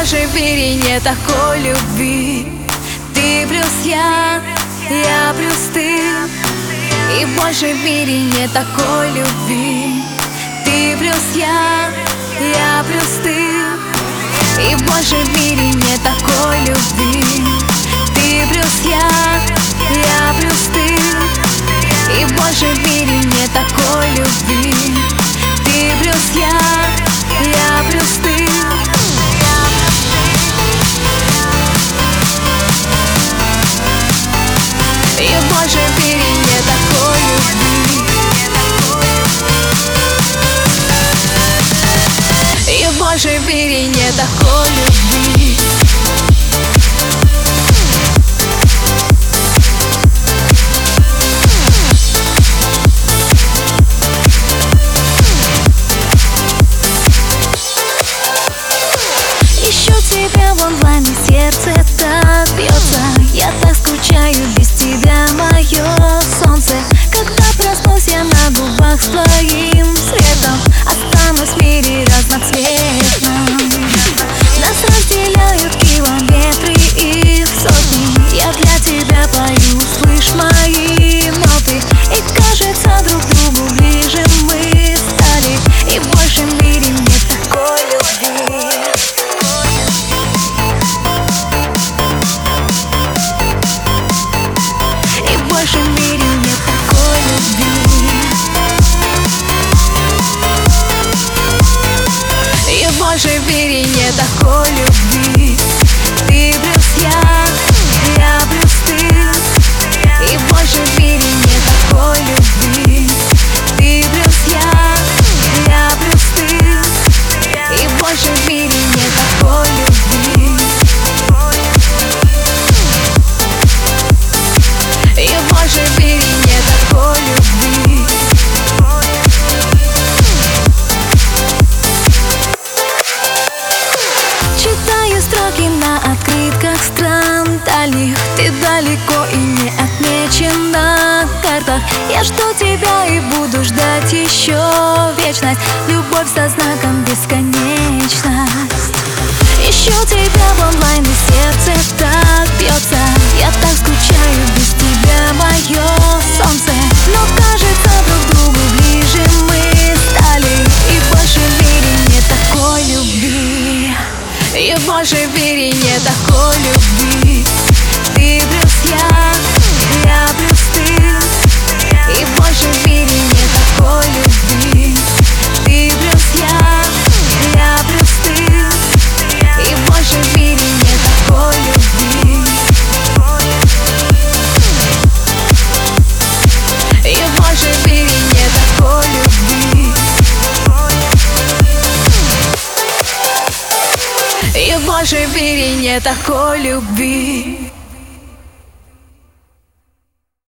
больше в мире нет такой любви. Ты плюс я плюс ты. И больше в мире нет такой любви. Ты плюс я плюс ты. И больше в мире нет такой любви. Ты плюс я плюс ты. И больше в мире нет такой любви. Ты плюс я плюс ты. И больше в мире нет такой любви. И больше в мире нет такой любви. Ищу тебя в онлайне, сердце так бьется. Я так скучаю без тебя, мое солнце. Когда проснусь я на губах с твоим светом, останусь в мире разноцветном. Нас разделяют километры и сотни. Я для тебя пою, слышь мои ноты. И кажется, друг другу ближе мы стали. И больше в мире нет такой любви. И больше в мире нет такой любви. И больше в мире нет такой любви. Ты плюс я плюс ты. И больше в мире нет такой любви. Ты плюс я плюс ты. И больше в мире нет такой любви. И больше в мире нет такой любви. Читаю строки на открытках стран дальних. Ты далеко и не отмечен на картах. Я жду тебя и буду ждать еще вечность. Любовь со знаком бесконечность. Ищу тебя в онлайне, сердце так бьется. Я так скучаю без тебя, мое солнце. Но кажется, друг другу ближе мы стали. И больше в мире нет такой любви. И больше в мире нет такой любви. Ты плюс я плюс ты. И больше в мире нет такой любви. Ты плюс я плюс ты. И больше в мире нет такой любви. И больше в мире нет такой любви. И больше в мире нет такой любви.